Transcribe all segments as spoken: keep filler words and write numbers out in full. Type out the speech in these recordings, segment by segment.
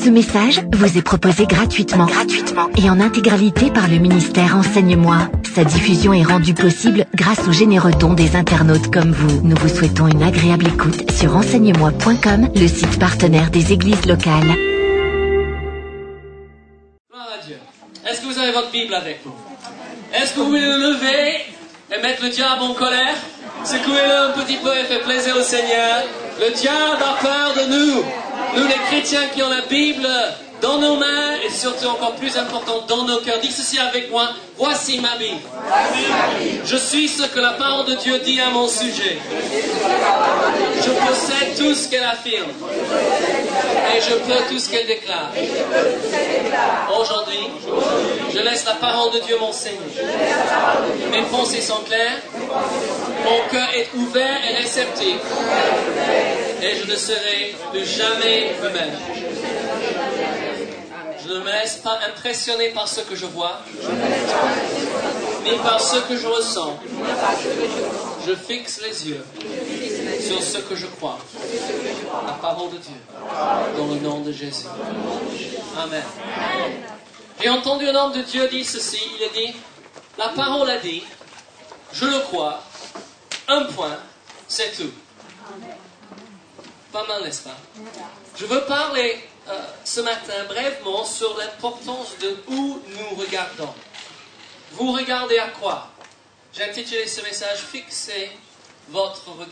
Ce message vous est proposé gratuitement, gratuitement et en intégralité par le ministère Enseigne-moi. Sa diffusion est rendue possible grâce aux généreux dons des internautes comme vous. Nous vous souhaitons une agréable écoute sur enseigne moi point com, le site partenaire des églises locales. Gloire à Dieu. Est-ce que vous avez votre Bible avec vous? Est-ce que vous voulez le lever et mettre le diable en colère? Secouez-le un petit peu et faites plaisir au Seigneur. Le diable a peur de nous. Nous les chrétiens qui ont la Bible dans nos mains et surtout encore plus important dans nos cœurs. Dis ceci avec moi. Voici ma Bible. Je suis ce que la parole de Dieu dit à mon sujet. Je possède tout ce qu'elle affirme. Et je peux tout ce qu'elle déclare. Aujourd'hui, je laisse la parole de Dieu m'enseigner. Mes pensées sont claires. Mon cœur est ouvert et réceptif. Et je ne serai plus jamais moi-même. Je ne me laisse pas impressionner par ce que je vois, ni par ce que je ressens. Je fixe les yeux sur ce que je crois. La parole de Dieu, dans le nom de Jésus. Amen. J'ai entendu un homme de Dieu dire ceci, il a dit, la parole a dit, je le crois, un point, c'est tout. Pas mal, n'est-ce pas? Je veux parler euh, ce matin brièvement sur l'importance de où nous regardons. Vous regardez à quoi? J'ai intitulé ce message « Fixez votre regard ».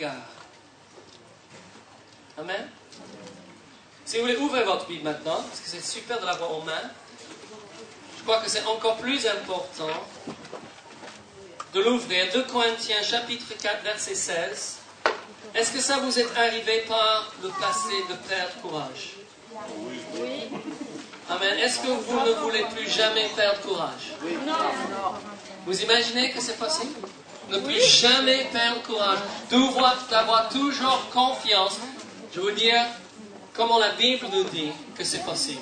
Amen. Si vous voulez ouvrir votre Bible maintenant, parce que c'est super de l'avoir en main, je crois que c'est encore plus important de l'ouvrir. deux Corinthiens chapitre quatre verset seize. Est-ce que ça vous est arrivé par le passé de perdre courage? Oui. Amen. Est-ce que vous ne voulez plus jamais perdre courage? Non. Vous imaginez que c'est possible? Ne plus jamais perdre courage. D'avoir toujours confiance. Je veux dire comment la Bible nous dit que c'est possible.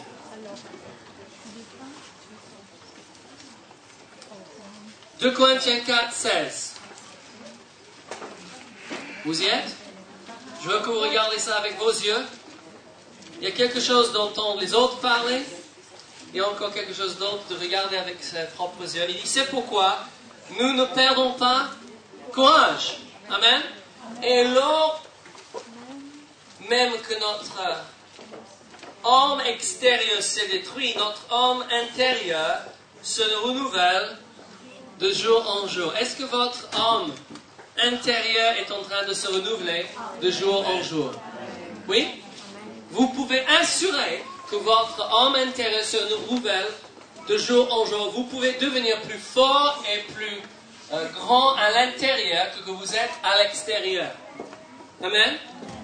deux Corinthiens quatre, seize. Vous y êtes? Je veux que vous regardiez ça avec vos yeux. Il y a quelque chose d'entendre les autres parler. Il y a encore quelque chose d'autre de regarder avec ses propres yeux. Il dit, c'est pourquoi nous ne perdons pas courage. Amen. Et lors même que notre homme extérieur s'est détruit, notre homme intérieur se renouvelle de jour en jour. Est-ce que votre homme intérieur est en train de se renouveler de jour en jour? Oui? Vous pouvez assurer que votre homme intérieur se renouvelle de jour en jour. Vous pouvez devenir plus fort et plus euh, grand à l'intérieur que vous êtes à l'extérieur. Amen?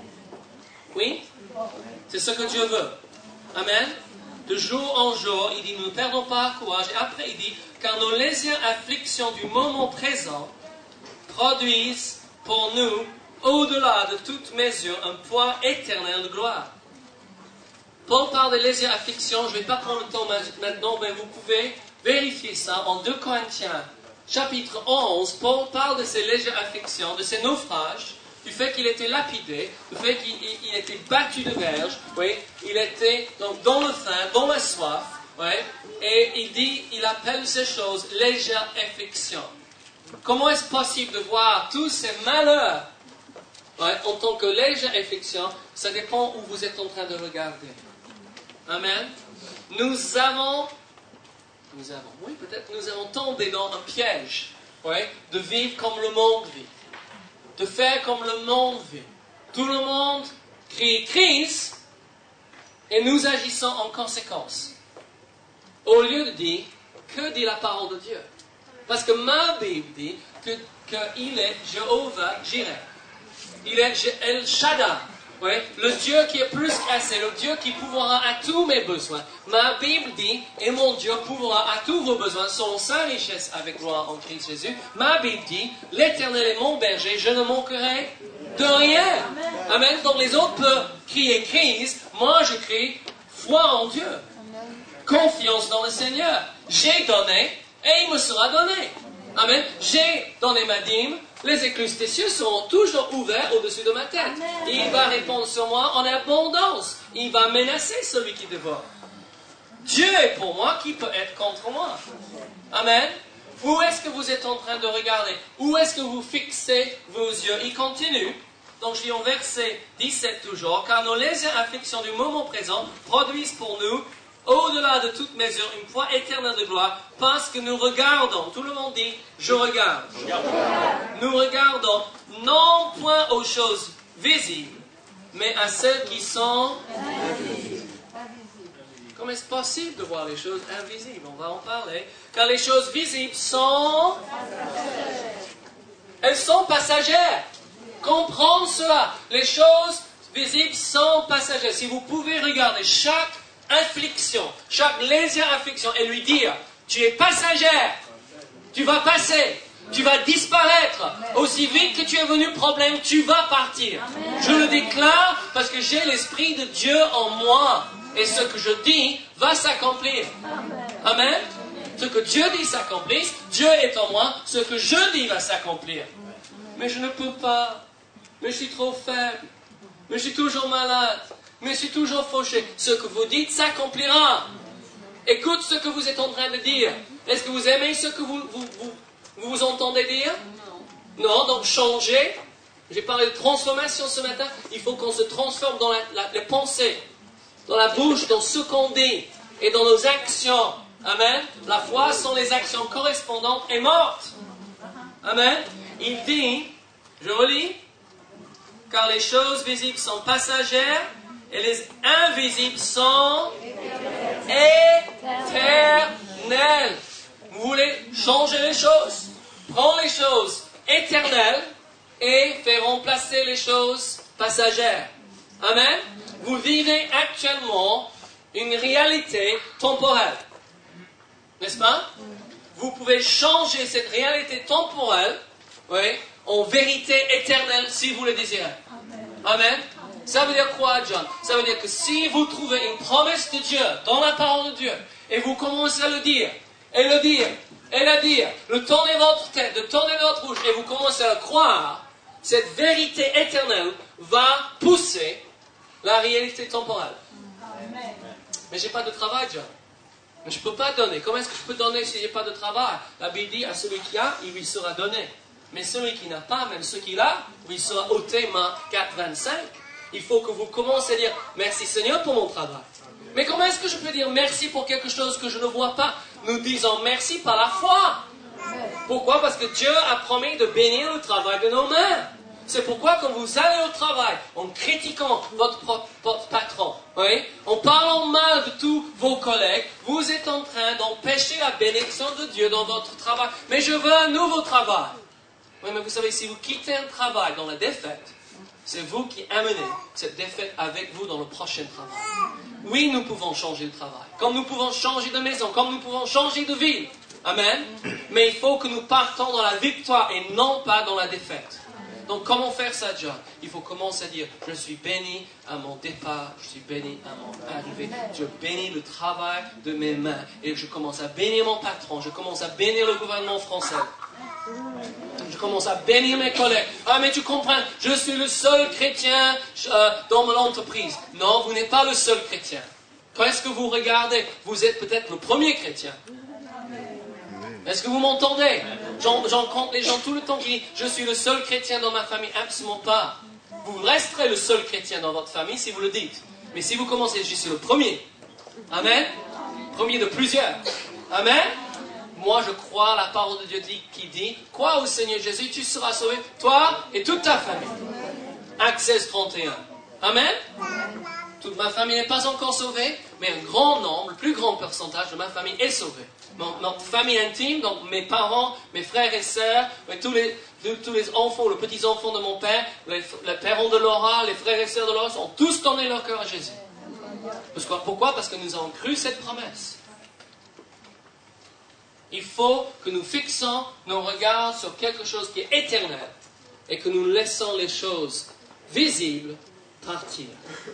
Oui? C'est ce que Dieu veut. Amen? De jour en jour, il dit, nous ne perdons pas courage. Et après, il dit, car nos légères afflictions du moment présent produisent pour nous, au-delà de toute mesure, un poids éternel de gloire. Paul parle de légères afflictions, je ne vais pas prendre le temps maintenant, mais vous pouvez vérifier ça en deux Corinthiens, chapitre onze. Paul parle de ces légères afflictions, de ces naufrages, du fait qu'il était lapidé, du fait qu'il il, il était battu de verge, oui, il était donc dans le faim, dans la soif, oui, et il dit, il appelle ces choses légères afflictions. Comment est-ce possible de voir tous ces malheurs ouais, en tant que légère affliction? Ça dépend où vous êtes en train de regarder. Amen. Nous avons, nous avons, oui peut-être, nous avons tombé dans un piège ouais, de vivre comme le monde vit, de faire comme le monde vit. Tout le monde crie crise et nous agissons en conséquence. Au lieu de dire, que dit la parole de Dieu? Parce que ma Bible dit que, que il est Jéhovah Jireh. Il est El Shaddai. Oui, le Dieu qui est plus qu'assez, le Dieu qui pourvoira à tous mes besoins. Ma Bible dit, et mon Dieu pourvoira à tous vos besoins, selon sa richesse avec gloire en Christ Jésus. Ma Bible dit, l'Éternel est mon berger, je ne manquerai de rien. Amen. Amen. Donc les autres peuvent crier crise, moi je crie foi en Dieu. Amen. Confiance dans le Seigneur. J'ai donné, et il me sera donné. Amen. J'ai donné ma dîme, Les écluses des cieux seront toujours ouvertes au-dessus de ma tête. Il va répondre sur moi en abondance. Il va menacer celui qui dévore. Dieu est pour moi, qui peut être contre moi? Amen. Où est-ce que vous êtes en train de regarder? Où est-ce que vous fixez vos yeux? Il continue. Donc je lis en verset dix-sept toujours. Car nos légères afflictions du moment présent produisent pour nous, au-delà de toute mesure, une foi éternelle de gloire, parce que nous regardons, tout le monde dit, je regarde. Je regarde. Nous regardons non point aux choses visibles, mais à celles qui sont invisibles. Comment est-ce possible de voir les choses invisibles? On va en parler. Car les choses visibles sont... Elles sont passagères. Comprendre cela. Les choses visibles sont passagères. Si vous pouvez regarder chaque affliction, chaque légère affliction et lui dire, tu es passagère, tu vas passer, tu vas disparaître. Aussi vite que tu es venu, problème, tu vas partir. Je le déclare parce que j'ai l'Esprit de Dieu en moi. Et ce que je dis va s'accomplir. Amen. Ce que Dieu dit s'accomplisse, Dieu est en moi, ce que je dis va s'accomplir. Mais je ne peux pas. Mais je suis trop faible. Mais je suis toujours malade. Mais je suis toujours fauché. Ce que vous dites s'accomplira. Écoute ce que vous êtes en train de dire. Est-ce que vous aimez ce que vous vous, vous, vous, vous entendez dire? Non. Non, donc changez. J'ai parlé de transformation ce matin. Il faut qu'on se transforme dans la, la, les pensées, dans la bouche, dans ce qu'on dit et dans nos actions. Amen. La foi sans les actions correspondantes est morte. Amen. Il dit, je relis, car les choses visibles sont passagères et les invisibles sont éternelles. Vous voulez changer les choses? Prends les choses éternelles et fais remplacer les choses passagères. Amen. Vous vivez actuellement une réalité temporelle. N'est-ce pas? Vous pouvez changer cette réalité temporelle, oui, en vérité éternelle si vous le désirez. Amen. Ça veut dire quoi, John? Ça veut dire que si vous trouvez une promesse de Dieu dans la parole de Dieu et vous commencez à le dire, et le dire, et le dire, le tourner votre tête, de tourner votre bouche et vous commencez à le croire, cette vérité éternelle va pousser la réalité temporelle. Mais j'ai pas de travail, John. Mais je ne peux pas donner. Comment est-ce que je peux donner si je n'ai pas de travail? La Bible dit, à celui qui a, il lui sera donné. Mais celui qui n'a pas, même ce qu'il a, il sera ôté. Marc quatre, vingt-cinq. Il faut que vous commenciez à dire, merci Seigneur pour mon travail. Mais comment est-ce que je peux dire merci pour quelque chose que je ne vois pas? Nous disons merci par la foi. Pourquoi? Parce que Dieu a promis de bénir le travail de nos mains. C'est pourquoi quand vous allez au travail, en critiquant votre, votre patron, oui, en parlant mal de tous vos collègues, vous êtes en train d'empêcher la bénédiction de Dieu dans votre travail. Mais je veux un nouveau travail. Oui, mais vous savez, si vous quittez un travail dans la défaite, c'est vous qui amenez cette défaite avec vous dans le prochain travail. Oui, nous pouvons changer de travail, comme nous pouvons changer de maison, comme nous pouvons changer de ville. Amen. Mais il faut que nous partons dans la victoire et non pas dans la défaite. Donc, comment faire ça, John? Il faut commencer à dire, je suis béni à mon départ, je suis béni à mon arrivée, je bénis le travail de mes mains, et je commence à bénir mon patron, je commence à bénir le gouvernement français, je commence à bénir mes collègues. Ah, mais tu comprends, je suis le seul chrétien euh, dans mon entreprise. Non, vous n'êtes pas le seul chrétien. Quand est-ce que vous regardez? Vous êtes peut-être le premier chrétien. Est-ce que vous m'entendez? J'en, j'en compte les gens tout le temps qui disent « Je suis le seul chrétien dans ma famille ». Absolument pas. Vous resterez le seul chrétien dans votre famille si vous le dites. Mais si vous commencez « Je suis le premier ». Amen. Premier de plusieurs. Amen. Moi, je crois la parole de Dieu qui dit « Crois au Seigneur Jésus, tu seras sauvé, toi et toute ta famille ». Actes seize, trente et un. Amen. Toute ma famille n'est pas encore sauvée, mais un grand nombre, le plus grand pourcentage de ma famille est sauvé. Notre famille intime, donc mes parents, mes frères et sœurs, tous les, tous les enfants, les petits-enfants de mon père, les, les parents de Laura, les frères et sœurs de Laura, ont tous donné leur cœur à Jésus. Parce que, pourquoi? Parce que nous avons cru cette promesse. Il faut que nous fixons nos regards sur quelque chose qui est éternel et que nous laissons les choses visibles partir,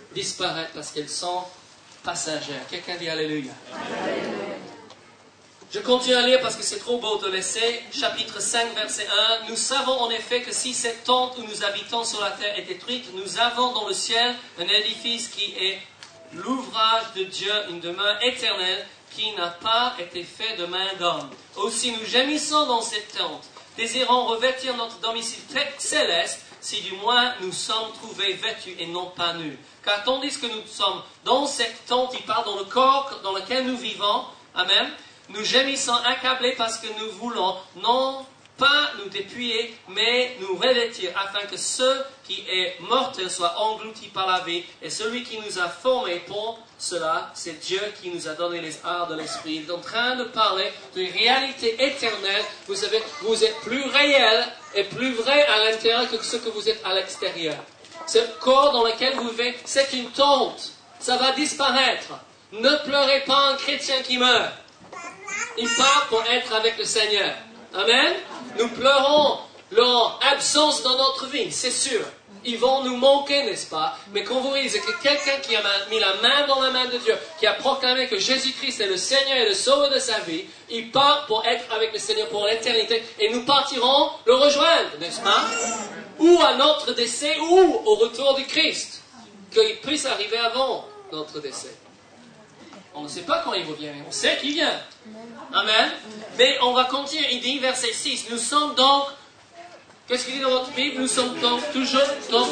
disparaître parce qu'elles sont passagères. Quelqu'un dit Alléluia. Alléluia. Je continue à lire parce que c'est trop beau de laisser. Chapitre cinq, verset un. Nous savons en effet que si cette tente où nous habitons sur la terre est détruite, nous avons dans le ciel un édifice qui est l'ouvrage de Dieu, une demeure éternelle qui n'a pas été fait de main d'homme. Aussi nous gémissons dans cette tente, désirons revêtir notre domicile céleste, si du moins nous sommes trouvés vêtus et non pas nus. Car tandis que nous sommes dans cette tente, il parle dans le corps dans lequel nous vivons, amen, nous gémissons accablés parce que nous voulons non pas nous dépouiller, mais nous revêtir, afin que ce qui est mortel soit englouti par la vie. Et celui qui nous a formés pour cela, c'est Dieu qui nous a donné les arts de l'esprit. Il est en train de parler d'une réalité éternelle. Vous savez, vous êtes plus réel et plus vrai à l'intérieur que ce que vous êtes à l'extérieur. Ce corps dans lequel vous vivez, c'est une tente. Ça va disparaître. Ne pleurez pas un chrétien qui meurt. Il part pour être avec le Seigneur. Amen. Nous pleurons leur absence dans notre vie, c'est sûr. Ils vont nous manquer, n'est-ce pas? Mais quand vous réalisez que quelqu'un qui a mis la main dans la main de Dieu, qui a proclamé que Jésus-Christ est le Seigneur et le Sauveur de sa vie, il part pour être avec le Seigneur pour l'éternité. Et nous partirons le rejoindre, n'est-ce pas? Ou à notre décès, ou au retour du Christ. Qu'il puisse arriver avant notre décès. On ne sait pas quand il revient, mais on sait qu'il vient. Amen. Mais on va continuer. Il dit, verset six, nous sommes donc, qu'est-ce qu'il dit dans votre Bible? Nous sommes donc toujours, donc,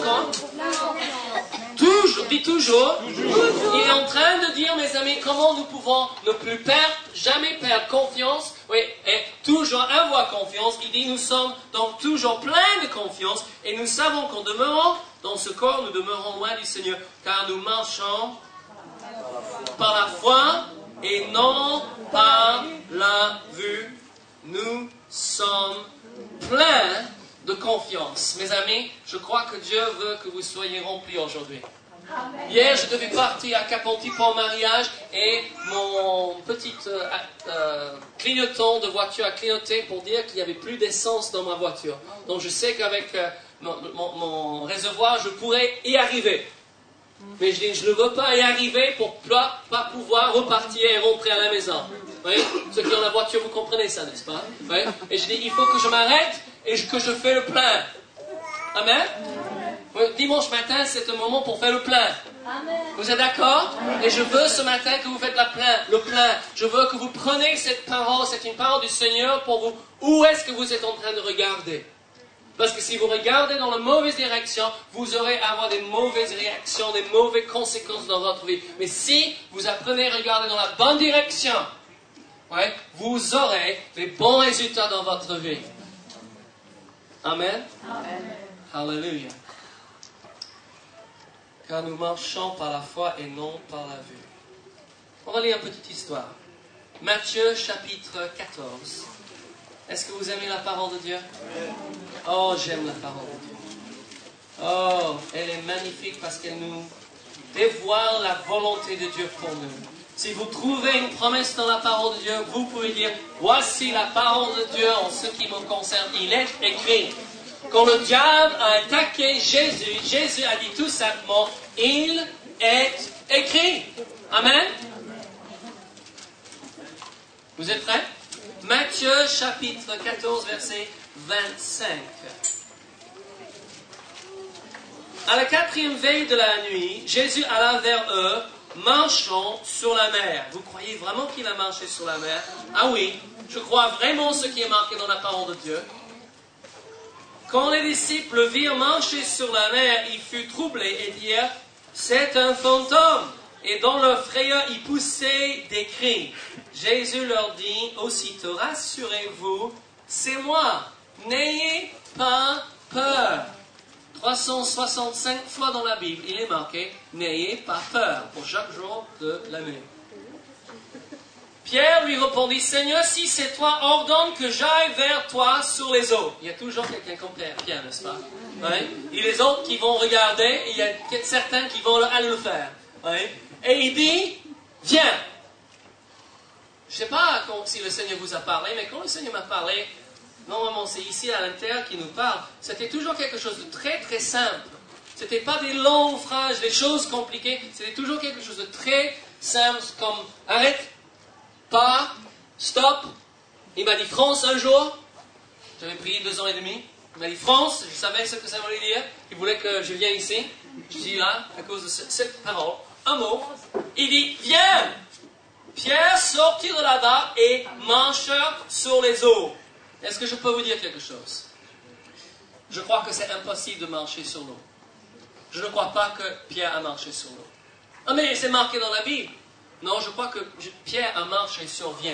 toujours, dit toujours. Il est en train de dire, mes amis, comment nous pouvons ne plus perdre, jamais perdre confiance, oui, et toujours avoir confiance. Il dit, nous sommes donc toujours pleins de confiance, et nous savons qu'en demeurant dans ce corps, nous demeurons loin du Seigneur, car nous marchons par la foi et non par la vue. Nous sommes pleins de confiance. Mes amis, je crois que Dieu veut que vous soyez remplis aujourd'hui. Hier, je devais partir à Cap-Anti pour un mariage et mon petit euh, euh, clignotant de voiture a clignoté pour dire qu'il n'y avait plus d'essence dans ma voiture. Donc je sais qu'avec euh, mon, mon, mon réservoir, je pourrais y arriver. Mais je dis, je ne veux pas y arriver pour pas, pas pouvoir repartir et rentrer à la maison. Oui? Ceux qui ont la voiture, vous comprenez ça, n'est-ce pas? Oui? Et je dis, il faut que je m'arrête et que je fais le plein. Amen? Oui, dimanche matin, c'est un moment pour faire le plein. Vous êtes d'accord? Et je veux ce matin que vous faites la plein, le plein. Je veux que vous preniez cette parole, c'est une parole du Seigneur pour vous. Où est-ce que vous êtes en train de regarder? Parce que si vous regardez dans la mauvaise direction, vous aurez à avoir des mauvaises réactions, des mauvaises conséquences dans votre vie. Mais si vous apprenez à regarder dans la bonne direction, ouais, vous aurez les bons résultats dans votre vie. Amen. Amen. Hallelujah. Car nous marchons par la foi et non par la vue. On va lire une petite histoire. Matthieu chapitre quatorze. Est-ce que vous aimez la parole de Dieu? Oh, j'aime la parole de Dieu. Oh, elle est magnifique parce qu'elle nous dévoile la volonté de Dieu pour nous. Si vous trouvez une promesse dans la parole de Dieu, vous pouvez dire, voici la parole de Dieu en ce qui me concerne. Il est écrit. Quand le diable a attaqué Jésus, Jésus a dit tout simplement, il est écrit. Amen. Vous êtes prêts? Matthieu chapitre quatorze, verset vingt-cinq. À la quatrième veille de la nuit, Jésus alla vers eux, marchant sur la mer. Vous croyez vraiment qu'il a marché sur la mer? Ah oui, je crois vraiment ce qui est marqué dans la parole de Dieu. Quand les disciples le virent marcher sur la mer, ils furent troublés et dirent, c'est un fantôme. Et dans leur frayeur, ils poussaient des cris. Jésus leur dit aussitôt, rassurez-vous, c'est moi, n'ayez pas peur. trois cent soixante-cinq fois dans la Bible, il est marqué, n'ayez pas peur, pour chaque jour de l'année. Pierre lui répondit, Seigneur, si c'est toi, ordonne que j'aille vers toi sur les eaux. Il y a toujours quelqu'un comme Pierre, n'est-ce pas? Oui. Et les autres qui vont regarder, et il y a certains qui vont aller le faire. Oui. Et il dit, viens. Je ne sais pas quand, si le Seigneur vous a parlé, mais quand le Seigneur m'a parlé, normalement c'est ici à l'intérieur qu'il nous parle, c'était toujours quelque chose de très très simple. Ce n'était pas des longues phrases, des choses compliquées, c'était toujours quelque chose de très simple, comme arrête, pas, stop. Il m'a dit France un jour. J'avais prié deux ans et demi. Il m'a dit France, je savais ce que ça voulait dire. Il voulais que je vienne ici. Je dis là, à cause de cette parole, un mot. Il dit, viens. Pierre sortit de là-bas et marcha sur les eaux. Est-ce que je peux vous dire quelque chose? Je crois que c'est impossible de marcher sur l'eau. Je ne crois pas que Pierre a marché sur l'eau. Ah mais c'est marqué dans la Bible. Non, je crois que Pierre a marché sur vient.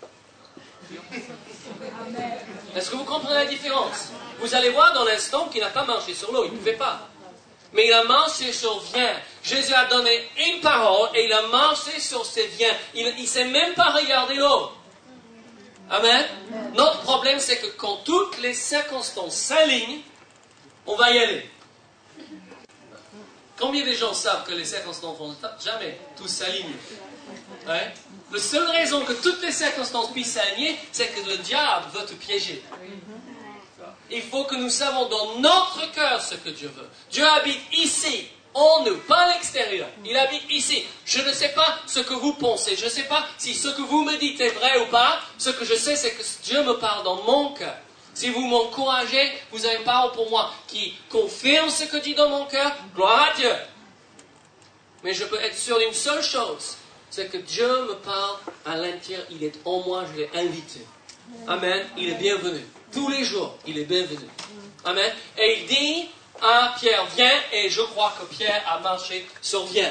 Est-ce que vous comprenez la différence? Vous allez voir dans l'instant qu'il n'a pas marché sur l'eau, il ne pouvait pas. Mais il a marché sur vient. Jésus a donné une parole et il a marché sur ces viens. Il ne s'est même pas regardé l'eau. Amen. Notre problème, c'est que quand toutes les circonstances s'alignent, on va y aller. Combien de gens savent que les circonstances vont jamais tous s'aligner? Ouais. La seule raison que toutes les circonstances puissent s'aligner, c'est que le diable veut te piéger. Il faut que nous savions dans notre cœur ce que Dieu veut. Dieu habite ici, en nous, pas à l'extérieur. Il habite ici. Je ne sais pas ce que vous pensez. Je ne sais pas si ce que vous me dites est vrai ou pas. Ce que je sais, c'est que Dieu me parle dans mon cœur. Si vous m'encouragez, vous avez une parole pour moi qui confirme ce que dit dans mon cœur. Gloire à Dieu. Mais je peux être sûr d'une seule chose. C'est que Dieu me parle à l'intérieur. Il est en moi, je l'ai invité. Amen. Il est bienvenu. Tous les jours, il est bienvenu. Amen. Et il dit à Pierre, viens, et je crois que Pierre a marché sur viens.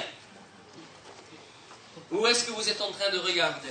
Où est-ce que vous êtes en train de regarder?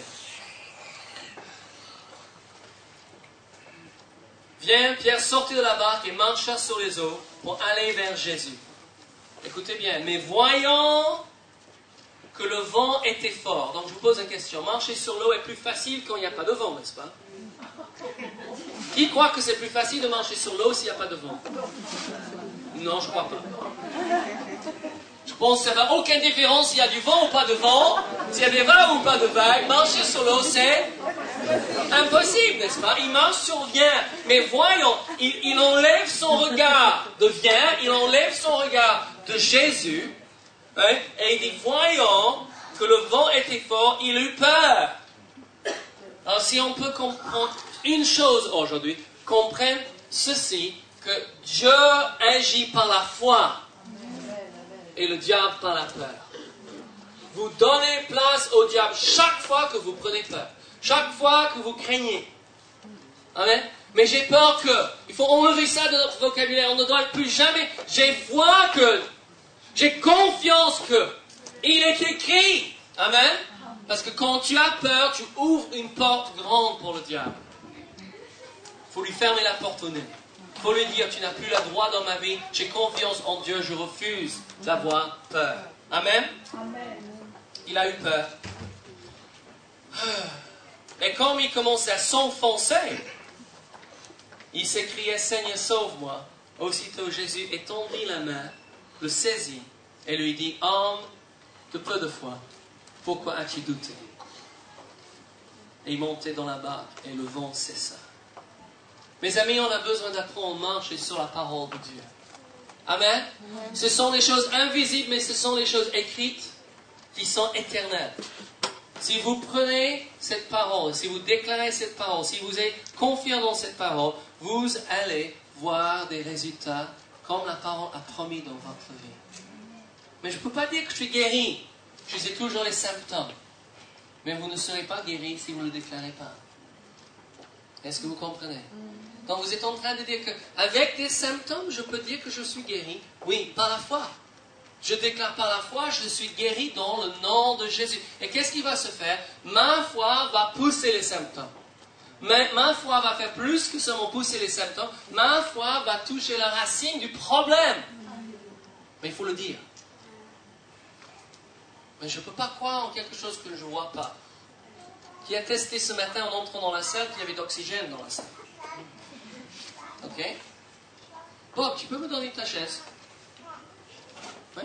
Viens, Pierre sortit de la barque et marcha sur les eaux pour aller vers Jésus. Écoutez bien, mais voyant que le vent était fort, donc je vous pose une question, marcher sur l'eau est plus facile quand il n'y a pas de vent, n'est-ce pas? Qui croit que c'est plus facile de marcher sur l'eau s'il n'y a pas de vent? Non, je ne crois pas. Je pense que ça ne fait aucune différence s'il y a du vent ou pas de vent, s'il y a des vagues ou pas de vagues. Marcher sur l'eau, c'est impossible, n'est-ce pas? Il marche sur vient, mais voyons, il, il enlève son regard de vient, il enlève son regard de Jésus, hein, et il dit, voyons que le vent était fort, il eut peur. Alors si on peut comprendre une chose aujourd'hui, comprenne ceci, que Dieu agit par la foi et le diable par la peur. Vous donnez place au diable chaque fois que vous prenez peur, chaque fois que vous craignez. Amen. Mais j'ai peur que, il faut enlever ça de notre vocabulaire, on ne doit plus jamais, j'ai foi que, j'ai confiance que, il est écrit. Amen. Parce que quand tu as peur, tu ouvres une porte grande pour le diable. Il faut lui fermer la porte au nez. Il faut lui dire, tu n'as plus le droit dans ma vie, j'ai confiance en Dieu, je refuse d'avoir peur. Amen. Amen. Il a eu peur. Et quand il commençait à s'enfoncer, il s'écriait, Seigneur, sauve-moi. Aussitôt Jésus étendit la main, le saisit et lui dit, homme de peu de foi, pourquoi as-tu douté? Et il montait dans la barque et le vent cessa. Mes amis, on a besoin d'apprendre à marcher sur la parole de Dieu. Amen. Ce sont des choses invisibles, mais ce sont des choses écrites qui sont éternelles. Si vous prenez cette parole, si vous déclarez cette parole, si vous êtes confiant dans cette parole, vous allez voir des résultats comme la parole a promis dans votre vie. Mais je ne peux pas dire que je suis guéri. Je sais toujours les symptômes. Mais vous ne serez pas guéri si vous ne le déclarez pas. Est-ce que vous comprenez? Donc vous êtes en train de dire qu'avec des symptômes, je peux dire que je suis guéri. Oui, par la foi. Je déclare par la foi, je suis guéri dans le nom de Jésus. Et qu'est-ce qui va se faire? Ma foi va pousser les symptômes. Ma, ma foi va faire plus que seulement pousser les symptômes. Ma foi va toucher la racine du problème. Mais il faut le dire. Mais je ne peux pas croire en quelque chose que je ne vois pas. Qui a testé ce matin en entrant dans la salle qu'il y avait d'oxygène dans la salle? Ok? Bob, tu peux me donner ta chaise? Oui?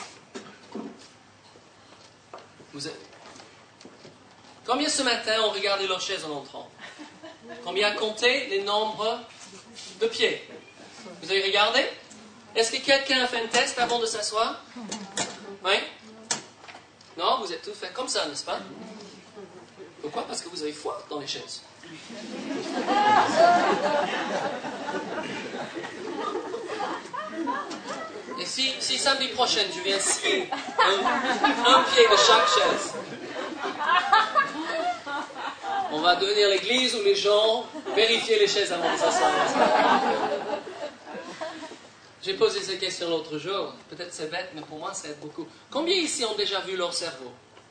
Vous êtes... Combien ce matin ont regardé leur chaise en entrant? Combien a compté les nombres de pieds? Vous avez regardé? Est-ce que quelqu'un a fait un test avant de s'asseoir? Oui? Non, vous êtes tous fait comme ça, n'est-ce pas? Pourquoi? Parce que vous avez foi dans les chaises. Et si, si samedi prochain, je viens scier un, un pied de chaque chaise, on va devenir l'église où les gens vérifient les chaises avant de s'asseoir. J'ai posé cette question l'autre jour. Peut-être c'est bête, mais pour moi, ça aide beaucoup. Combien ici ont déjà vu leur cerveau?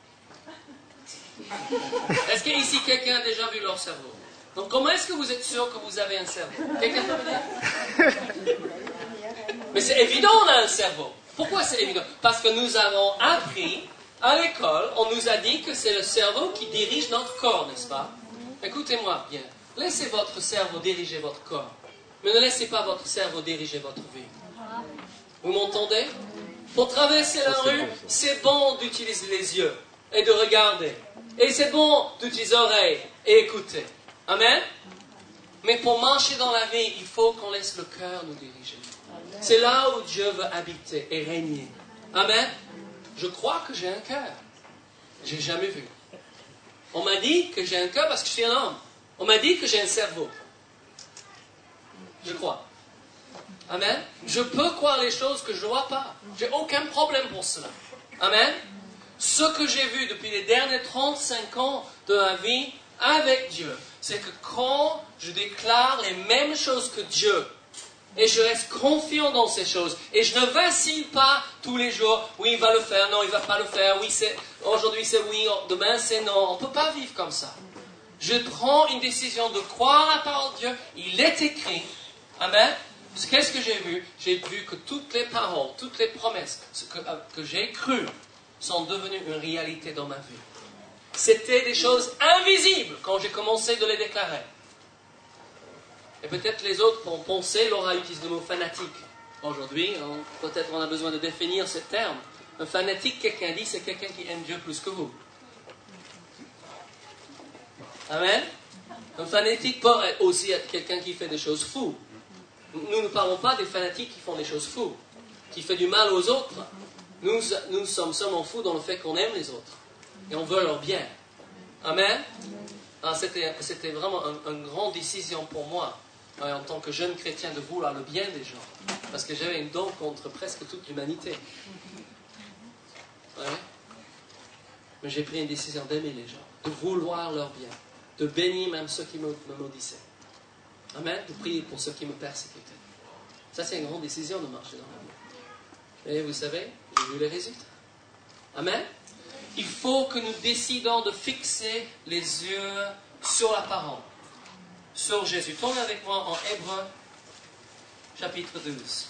Est-ce qu'ici, quelqu'un a déjà vu leur cerveau? Donc, comment est-ce que vous êtes sûr que vous avez un cerveau? Quelqu'un peut me dire? Mais c'est évident, on a un cerveau. Pourquoi c'est évident? Parce que nous avons appris à l'école, on nous a dit que c'est le cerveau qui dirige notre corps, n'est-ce pas? Écoutez-moi bien. Laissez votre cerveau diriger votre corps. Mais ne laissez pas votre cerveau diriger votre vie. Vous m'entendez? Pour traverser la rue, c'est bon d'utiliser les yeux et de regarder. Et c'est bon d'utiliser les oreilles et écouter. Amen? Mais pour marcher dans la vie, il faut qu'on laisse le cœur nous diriger. C'est là où Dieu veut habiter et régner. Amen? Je crois que j'ai un cœur. J'ai jamais vu. On m'a dit que j'ai un cœur parce que je suis un homme. On m'a dit que j'ai un cerveau. Je crois. Amen? Je peux croire les choses que je ne vois pas. J'ai aucun problème pour cela. Amen? Ce que j'ai vu depuis les derniers trente-cinq ans de ma vie avec Dieu, c'est que quand je déclare les mêmes choses que Dieu, et je reste confiant dans ces choses, et je ne vacille pas tous les jours, oui, il va le faire, non, il ne va pas le faire, oui, c'est, aujourd'hui c'est oui, demain c'est non. On ne peut pas vivre comme ça. Je prends une décision de croire la parole de Dieu, il est écrit. Amen. Qu'est-ce que j'ai vu? J'ai vu que toutes les paroles, toutes les promesses que, que j'ai crues sont devenues une réalité dans ma vie. C'était des choses invisibles quand j'ai commencé de les déclarer. Et peut-être les autres vont penser, Laura utilise le mot fanatique. Aujourd'hui, on, peut-être on a besoin de définir ce terme. Un fanatique, quelqu'un dit, c'est quelqu'un qui aime Dieu plus que vous. Amen. Un fanatique peut aussi être quelqu'un qui fait des choses fous. Nous ne parlons pas des fanatiques qui font des choses fous, qui font du mal aux autres. Nous, nous sommes seulement fous dans le fait qu'on aime les autres. Et on veut leur bien. Amen. Alors, c'était, c'était vraiment un, une grande décision pour moi, en tant que jeune chrétien, de vouloir le bien des gens. Parce que j'avais une don contre presque toute l'humanité. Ouais. Mais j'ai pris une décision d'aimer les gens, de vouloir leur bien, de bénir même ceux qui me, me maudissaient. Amen. De prier pour ceux qui me persécutaient. Ça, c'est une grande décision de marcher dans la vie. Et vous savez, j'ai vu les résultats. Amen. Il faut que nous décidons de fixer les yeux sur la parole, sur Jésus. Tournez avec moi en Hébreux, chapitre douze.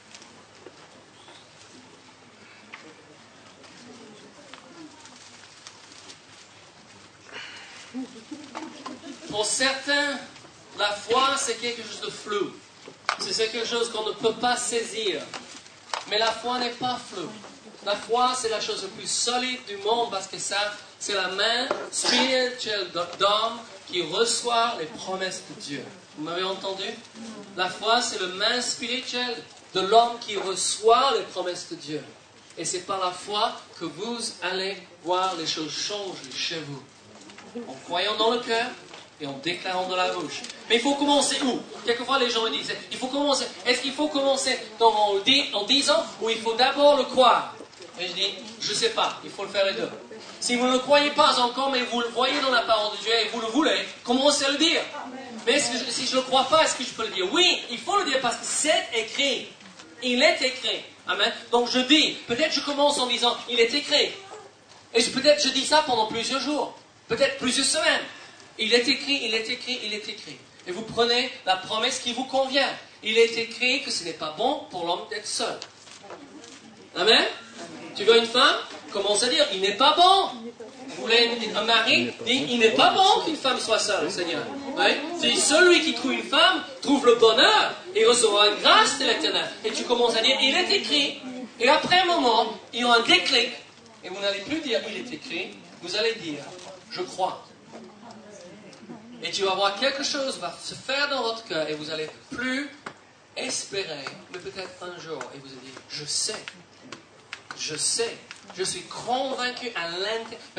Pour certains, la foi, c'est quelque chose de flou. C'est quelque chose qu'on ne peut pas saisir. Mais la foi n'est pas floue. La foi, c'est la chose la plus solide du monde parce que ça, c'est la main spirituelle d'homme qui reçoit les promesses de Dieu. Vous m'avez entendu? La foi, c'est la main spirituelle de l'homme qui reçoit les promesses de Dieu. Et c'est par la foi que vous allez voir les choses changer chez vous. En croyant dans le cœur et en déclarant de la bouche. Mais il faut commencer où? Quelquefois les gens me disent, il faut commencer. Est-ce qu'il faut commencer dans, en, en disant ou il faut d'abord le croire? Et je dis, je ne sais pas, il faut le faire les deux. Si vous ne le croyez pas encore, mais vous le voyez dans la parole de Dieu et vous le voulez, commencez à le dire. Mais est-ce que je, si je ne le crois pas, est-ce que je peux le dire? Oui, il faut le dire parce que c'est écrit. Il est écrit. Amen. Donc je dis, peut-être je commence en disant, il est écrit. Et je, peut-être je dis ça pendant plusieurs jours, peut-être plusieurs semaines. Il est écrit, il est écrit, il est écrit. Et vous prenez la promesse qui vous convient. Il est écrit que ce n'est pas bon pour l'homme d'être seul. Amen. Tu veux une femme? Commence à dire, il n'est pas bon. Vous voulez un mari? Dit, il n'est pas bon qu'une femme soit seule, Seigneur. Oui? C'est celui qui trouve une femme, trouve le bonheur et recevra une grâce de l'Éternel. Et tu commences à dire, il est écrit. Et après un moment, il y a un déclic. Et vous n'allez plus dire, il est écrit. Vous allez dire, je crois. Et tu vas voir quelque chose va se faire dans votre cœur et vous n'allez plus espérer, mais peut-être un jour, et vous allez dire, je sais. Je sais, je suis convaincu à l'intérieur. Mais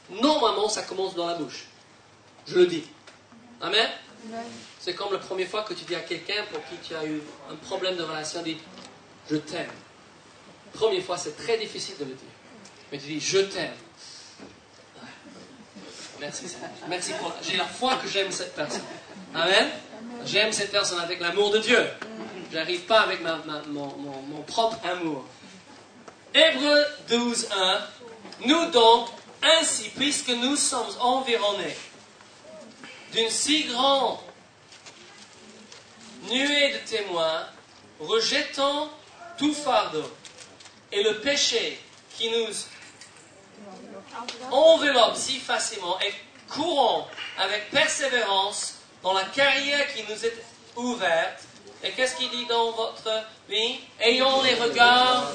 normalement, ça commence dans la bouche. Je le dis. Amen? C'est comme la première fois que tu dis à quelqu'un pour qui tu as eu un problème de relation, dis « je t'aime ». Première fois, c'est très difficile de le dire. Mais tu dis « je t'aime ». Merci, merci pour... J'ai la foi que j'aime cette personne. Amen? J'aime cette personne avec l'amour de Dieu. Je n'arrive pas avec ma, ma, mon, mon, mon propre amour. Hébreux douze, un. Nous donc, ainsi, puisque nous sommes environnés d'une si grande nuée de témoins, rejetons tout fardeau et le péché qui nous enveloppe si facilement et courons avec persévérance dans la carrière qui nous est ouverte. Et qu'est-ce qu'il dit dans votre vie? Ayons les regards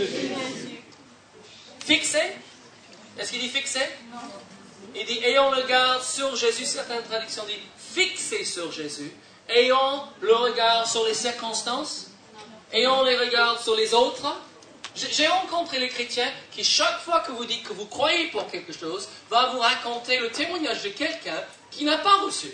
fixés. Est-ce qu'il dit fixés? Il dit ayons le regard sur Jésus. Certaines traductions disent fixés sur Jésus. Ayons le regard sur les circonstances. Ayons les regards sur les autres. J'ai rencontré les chrétiens qui, chaque fois que vous dites que vous croyez pour quelque chose, va vous raconter le témoignage de quelqu'un qui n'a pas reçu.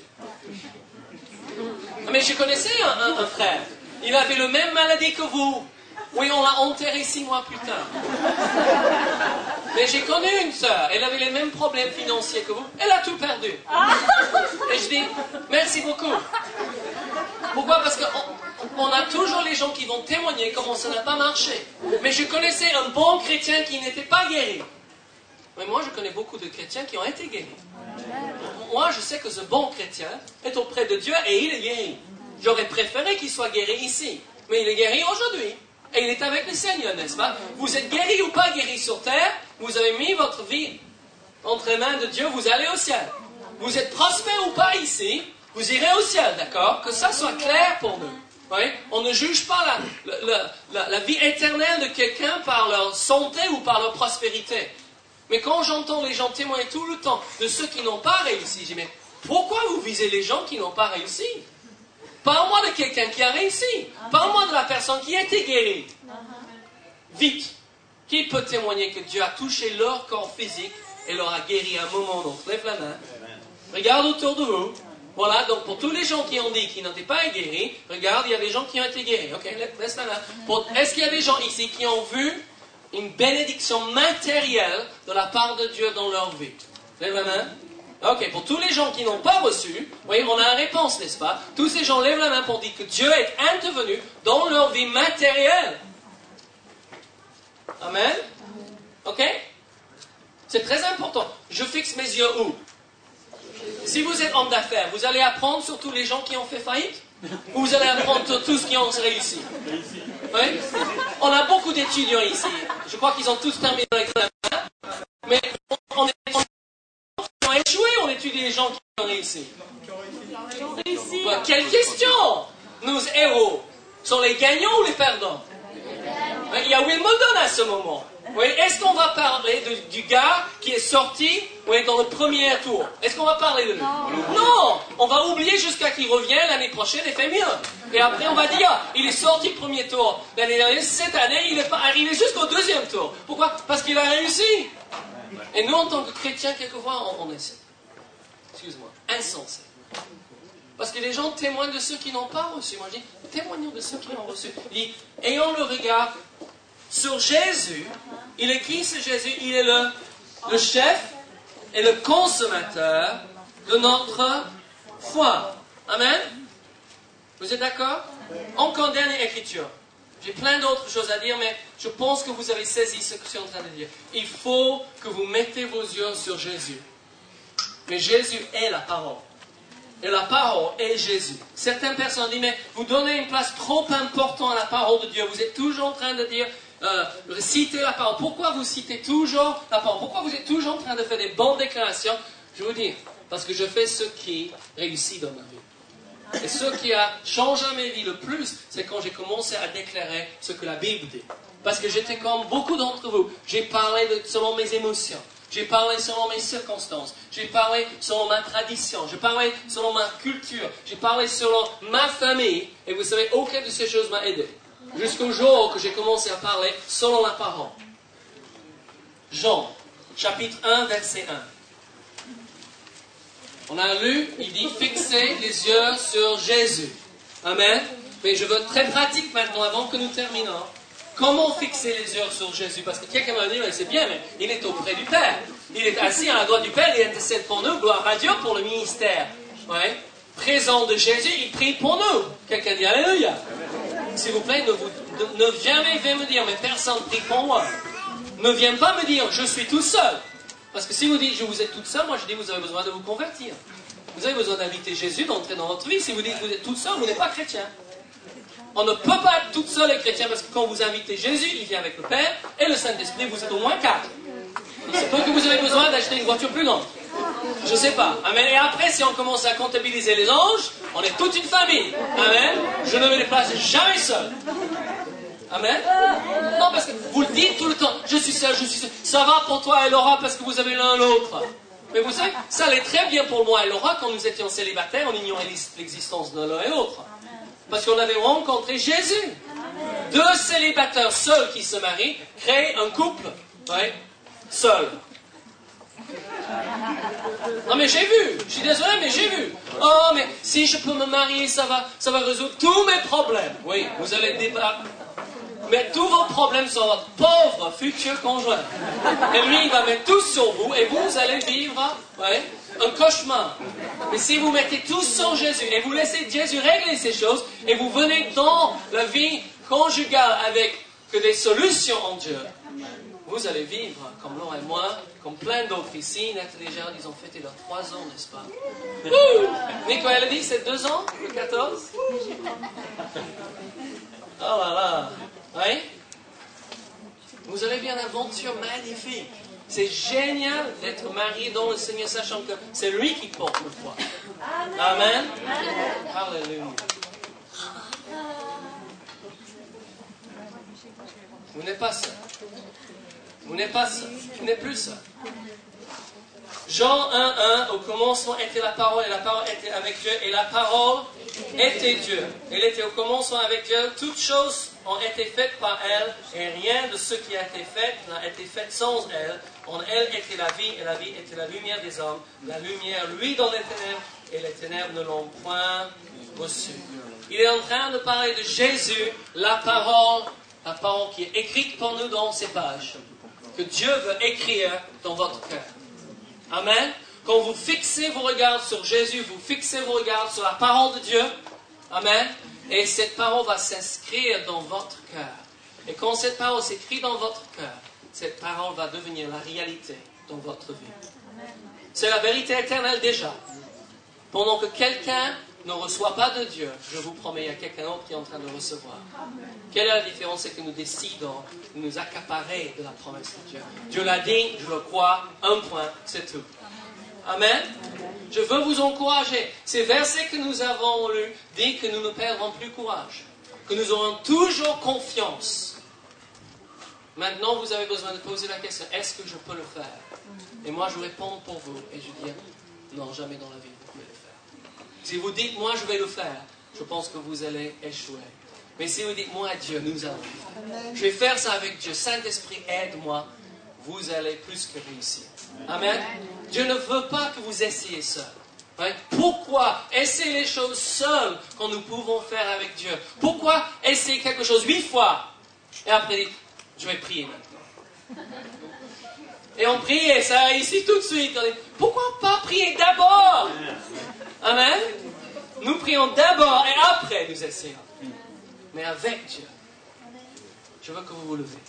Mais je connaissais un, un, un frère. Il avait la même maladie que vous. Oui, on l'a enterré six mois plus tard. Mais j'ai connu une sœur. Elle avait les mêmes problèmes financiers que vous. Elle a tout perdu. Et je dis, merci beaucoup. Pourquoi? Parce qu'on on a toujours les gens qui vont témoigner comment ça n'a pas marché. Mais je connaissais un bon chrétien qui n'était pas guéri. Mais moi, je connais beaucoup de chrétiens qui ont été guéris. Moi, je sais que ce bon chrétien est auprès de Dieu et il est guéri. J'aurais préféré qu'il soit guéri ici. Mais il est guéri aujourd'hui. Et il est avec le Seigneur, n'est-ce pas? Vous êtes guéri ou pas guéri sur terre, vous avez mis votre vie entre les mains de Dieu, vous allez au ciel. Vous êtes prospère ou pas ici, vous irez au ciel, d'accord? Que ça soit clair pour nous. Oui? On ne juge pas la, la, la, la vie éternelle de quelqu'un par leur santé ou par leur prospérité. Mais quand j'entends les gens témoigner tout le temps de ceux qui n'ont pas réussi, je dis, mais pourquoi vous visez les gens qui n'ont pas réussi? Parle-moi de quelqu'un qui a réussi. Parle-moi de la personne qui a été guérie. Vite. Qui peut témoigner que Dieu a touché leur corps physique et leur a guéri à un moment? Donc, lève la main. Regarde autour de vous. Voilà, donc pour tous les gens qui ont dit qu'ils n'étaient pas guéris, regarde, il y a des gens qui ont été guéris. Ok, laisse la main. Pour... Est-ce qu'il y a des gens ici qui ont vu une bénédiction matérielle de la part de Dieu dans leur vie? Lève la main. Ok, pour tous les gens qui n'ont pas reçu, oui, on a la réponse, n'est-ce pas? Tous ces gens lèvent la main pour dire que Dieu est intervenu dans leur vie matérielle. Amen? Ok? C'est très important. Je fixe mes yeux où? Si vous êtes homme d'affaires, vous allez apprendre sur tous les gens qui ont fait faillite? Ou vous allez apprendre sur tous ceux qui ont réussi? Oui? On a beaucoup d'étudiants ici. Je crois qu'ils ont tous terminé l'examen. Mais on est... On a échoué, on étudie les gens qui ont réussi. Bah, quelle question? Nos héros sont les gagnants ou les perdants? Bah, il y a Wimbledon à ce moment. Oui, est-ce qu'on va parler de, du gars qui est sorti oui, dans le premier tour? Est-ce qu'on va parler de lui? Non. Non. On va oublier jusqu'à qu'il revienne l'année prochaine et fait mieux. Et après on va dire, ah, il est sorti premier tour l'année dernière, cette année il est pas arrivé jusqu'au deuxième tour. Pourquoi? Parce qu'il a réussi. Et nous, en tant que chrétiens, quelquefois, on, on est, excuse-moi, insensés. Parce que les gens témoignent de ceux qui n'ont pas reçu. Moi, je dis, témoignons de ceux qui ont reçu. Il dit, ayons le regard sur Jésus. Il est qui, ce Jésus? Il est le, le chef et le consommateur de notre foi. Amen? Vous êtes d'accord? Encore dernière écriture. J'ai plein d'autres choses à dire, mais je pense que vous avez saisi ce que je suis en train de dire. Il faut que vous mettez vos yeux sur Jésus. Mais Jésus est la parole. Et la parole est Jésus. Certaines personnes disent, mais vous donnez une place trop importante à la parole de Dieu. Vous êtes toujours en train de dire, euh, citer la parole. Pourquoi vous citez toujours la parole? Pourquoi vous êtes toujours en train de faire des bonnes déclarations? Je vous dis, parce que je fais ce qui réussit dans ma vie. Et ce qui a changé ma vie le plus, c'est quand j'ai commencé à déclarer ce que la Bible dit. Parce que j'étais comme beaucoup d'entre vous. J'ai parlé de, selon mes émotions. J'ai parlé selon mes circonstances. J'ai parlé selon ma tradition. J'ai parlé selon ma culture. J'ai parlé selon ma famille. Et vous savez, aucune de ces choses m'a aidé. Jusqu'au jour que j'ai commencé à parler selon la parole. Jean, chapitre un, verset un. On a lu, il dit fixer les yeux sur Jésus. Amen. Mais je veux être très pratique maintenant, avant que nous terminons. Comment fixer les yeux sur Jésus? Parce que quelqu'un m'a dit, mais c'est bien, mais il est auprès du Père. Il est assis à la droite du Père, il intercède pour nous, gloire à Dieu pour le ministère. Ouais. Présent de Jésus, il prie pour nous. Quelqu'un dit Alléluia. S'il vous plaît, ne, vous, ne, ne jamais viens me dire, mais personne prie pour moi. Ne viens pas me dire, je suis tout seul. Parce que si vous dites, je vous êtes tout seul, moi je dis, vous avez besoin de vous convertir. Vous avez besoin d'inviter Jésus d'entrer dans votre vie. Si vous dites, vous êtes tout seul, vous n'êtes pas chrétien. On ne peut pas être tout seul les chrétiens, parce que quand vous invitez Jésus, il vient avec le Père et le Saint-Esprit, vous êtes au moins quatre. C'est pas que vous avez besoin d'acheter une voiture plus grande. Je ne sais pas. Amen. Et après, si on commence à comptabiliser les anges, on est toute une famille. Amen. Je ne me déplace jamais seul. Amen. Non, parce que vous le dites tout le temps. Je suis seul, je suis seul. Ça va pour toi et Laura parce que vous avez l'un l'autre. Mais vous savez, ça allait très bien pour moi et Laura quand nous étions célibataires, on ignorait l'existence de l'un et l'autre. Parce qu'on avait rencontré Jésus. Deux célibataires seuls qui se marient créent un couple. Ouais. Seul. Non mais j'ai vu, je suis désolé mais j'ai vu. Oh mais si je peux me marier, ça va, ça va résoudre tous mes problèmes. Oui, vous allez débattre. Mais tous vos problèmes sur votre pauvre futur conjoint. Et lui, il va mettre tout sur vous et vous allez vivre ouais, un cauchemar. Mais si vous mettez tout sur Jésus et vous laissez Jésus régler ces choses et vous venez dans la vie conjugale avec que des solutions en Dieu, vous allez vivre, comme Laura et moi, comme plein d'autres ici. Nathalie et Gérard, ils ont fêté leurs trois ans, n'est-ce pas? Nico, elle a dit, c'est deux ans, le quatorze? Oh là là! Oui? Vous avez bien une aventure magnifique. C'est génial d'être marié dans le Seigneur, sachant que c'est lui qui porte le poids. Amen. Alléluia. Vous n'êtes pas seul. Vous n'êtes pas seul. Vous n'êtes plus seul. Jean un un, au commencement était la parole, et la parole était avec Dieu, et la parole était Dieu. Elle était au commencement avec Dieu. Toutes choses ont été faites par elle, et rien de ce qui a été fait n'a été fait sans elle. En elle était la vie, et la vie était la lumière des hommes. La lumière, lui, dans les ténèbres, et les ténèbres ne l'ont point reçue. Il est en train de parler de Jésus, la parole, la parole qui est écrite pour nous dans ces pages, que Dieu veut écrire dans votre cœur. Amen. Quand vous fixez vos regards sur Jésus, vous fixez vos regards sur la parole de Dieu. Amen. Et cette parole va s'inscrire dans votre cœur. Et quand cette parole s'écrit dans votre cœur, cette parole va devenir la réalité dans votre vie. C'est la vérité éternelle déjà. Pendant que quelqu'un ne reçoit pas de Dieu, je vous promets, il y a quelqu'un d'autre qui est en train de recevoir. Quelle est la différence? C'est que nous décidons de nous accaparer de la promesse de Dieu. Dieu l'a dit, je le crois, un point, c'est tout. Amen. Je veux vous encourager. Ces versets que nous avons lus disent que nous ne perdrons plus courage, que nous aurons toujours confiance. Maintenant, vous avez besoin de poser la question, est-ce que je peux le faire? Et moi, je réponds pour vous, et je dis, non, jamais dans la vie, vous pouvez le faire. Si vous dites, moi, je vais le faire, je pense que vous allez échouer. Mais si vous dites, moi, Dieu, nous allons le faire. Je vais faire ça avec Dieu. Saint-Esprit, aide-moi. Vous allez plus que réussir. Amen. Dieu ne veut pas que vous essayiez seul. Hein? Pourquoi essayer les choses seules quand nous pouvons faire avec Dieu? Pourquoi essayer quelque chose huit fois et après, je vais prier maintenant? Et on prie et ça ici tout de suite. On dit, pourquoi pas prier d'abord? Amen. Nous prions d'abord et après nous essayons. Mais avec Dieu. Je veux que vous vous levez.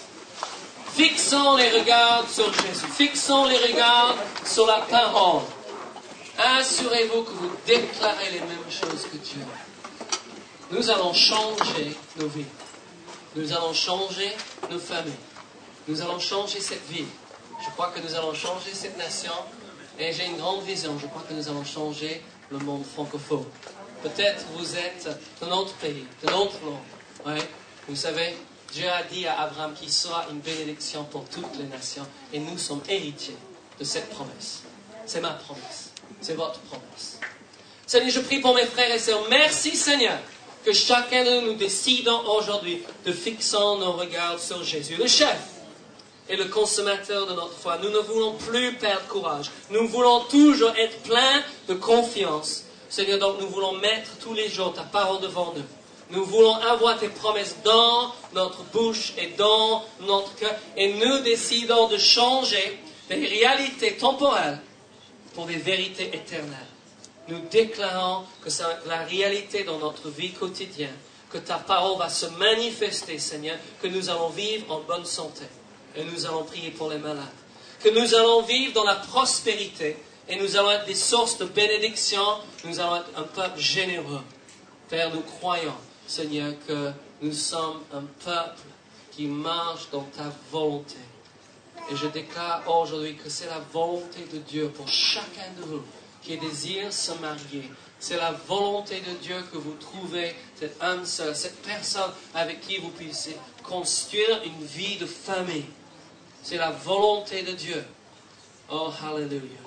Fixons les regards sur Jésus. Fixons les regards sur la parole. Assurez-vous que vous déclarez les mêmes choses que Dieu. Nous allons changer nos vies. Nous allons changer nos familles. Nous allons changer cette ville. Je crois que nous allons changer cette nation. Et j'ai une grande vision. Je crois que nous allons changer le monde francophone. Peut-être vous êtes d'un autre pays, d'un autre monde. Ouais. Vous savez, Dieu a dit à Abraham qu'il sera une bénédiction pour toutes les nations. Et nous sommes héritiers de cette promesse. C'est ma promesse. C'est votre promesse. Seigneur, je prie pour mes frères et sœurs. Merci Seigneur que chacun de nous décidons aujourd'hui de fixer nos regards sur Jésus, le chef. est le consommateur de notre foi. Nous ne voulons plus perdre courage. Nous voulons toujours être pleins de confiance. Seigneur, donc nous voulons mettre tous les jours ta parole devant nous. Nous voulons avoir tes promesses dans notre bouche et dans notre cœur. Et nous décidons de changer des réalités temporelles pour des vérités éternelles. Nous déclarons que c'est la réalité dans notre vie quotidienne, que ta parole va se manifester, Seigneur, que nous allons vivre en bonne santé. Et nous allons prier pour les malades. Que nous allons vivre dans la prospérité et nous allons être des sources de bénédiction. Nous allons être un peuple généreux. Père, nous croyons, Seigneur, que nous sommes un peuple qui marche dans ta volonté. Et je déclare aujourd'hui que c'est la volonté de Dieu pour chacun de vous qui désire se marier. C'est la volonté de Dieu que vous trouvez cette âme seule, cette personne avec qui vous puissiez construire une vie de famille. C'est la volonté de Dieu. Oh, hallelujah.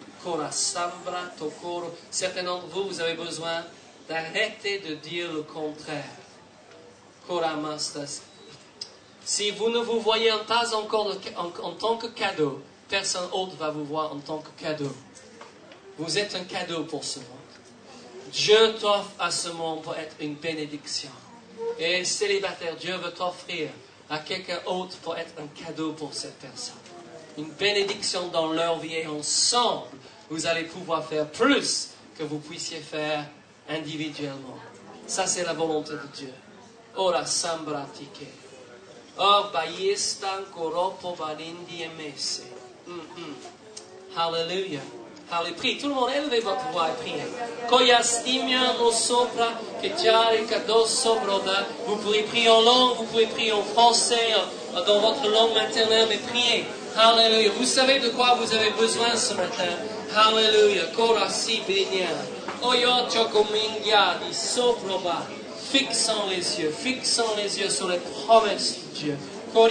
Certains d'entre vous, vous avez besoin d'arrêter de dire le contraire. Si vous ne vous voyez pas encore en, en tant que cadeau, personne autre va vous voir en tant que cadeau. Vous êtes un cadeau pour ce monde. Dieu t'offre à ce monde pour être une bénédiction. Et célibataire, Dieu veut t'offrir à quelqu'un autre pour être un cadeau pour cette personne. Une bénédiction dans leur vie. Et ensemble, vous allez pouvoir faire plus que vous puissiez faire individuellement. Ça, c'est la volonté de Dieu. Ora sambra tike. Oh, bayestan koropo balindi emese. Hallelujah. Allez, prie. Tout le monde, élevez votre voix et priez. Vous pouvez prier en langue, vous pouvez prier en français, dans votre langue maternelle, mais priez. Alléluia. Vous savez de quoi vous avez besoin ce matin. Alléluia. Fixons les yeux, fixons les yeux sur les promesses de Dieu.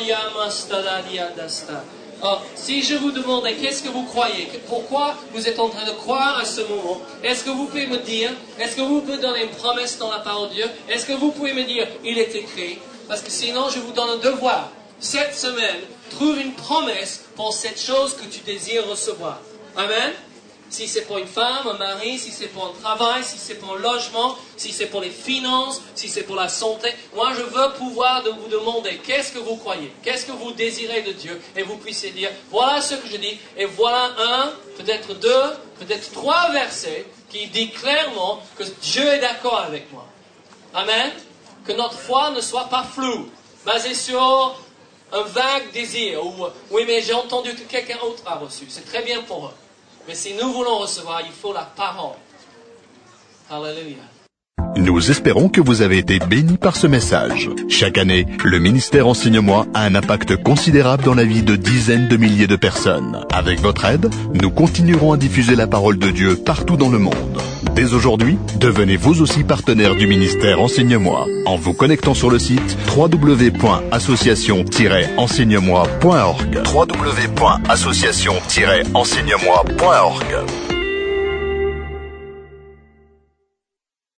Oh, si je vous demandais qu'est-ce que vous croyez, pourquoi vous êtes en train de croire à ce moment, est-ce que vous pouvez me dire, est-ce que vous pouvez donner une promesse dans la parole de Dieu, est-ce que vous pouvez me dire, il est écrit, parce que sinon je vous donne un devoir. Cette semaine, trouve une promesse pour cette chose que tu désires recevoir. Amen. Si c'est pour une femme, un mari, si c'est pour un travail, si c'est pour un logement, si c'est pour les finances, si c'est pour la santé. Moi, je veux pouvoir de vous demander qu'est-ce que vous croyez, qu'est-ce que vous désirez de Dieu. Et vous puissiez dire, voilà ce que je dis. Et voilà un, peut-être deux, peut-être trois versets qui disent clairement que Dieu est d'accord avec moi. Amen. Que notre foi ne soit pas floue, basée sur un vague désir. Ou, oui, mais j'ai entendu que quelqu'un autre a reçu. C'est très bien pour eux. Mais si nous voulons recevoir, il faut la parole. Alléluia. Nous espérons que vous avez été bénis par ce message. Chaque année, le ministère Enseigne-moi a un impact considérable dans la vie de dizaines de milliers de personnes. Avec votre aide, nous continuerons à diffuser la parole de Dieu partout dans le monde. Dès aujourd'hui, devenez vous aussi partenaire du ministère Enseigne-moi en vous connectant sur le site w w w point association tiret enseigne moi point org. w w w point association tiret enseigne moi point org.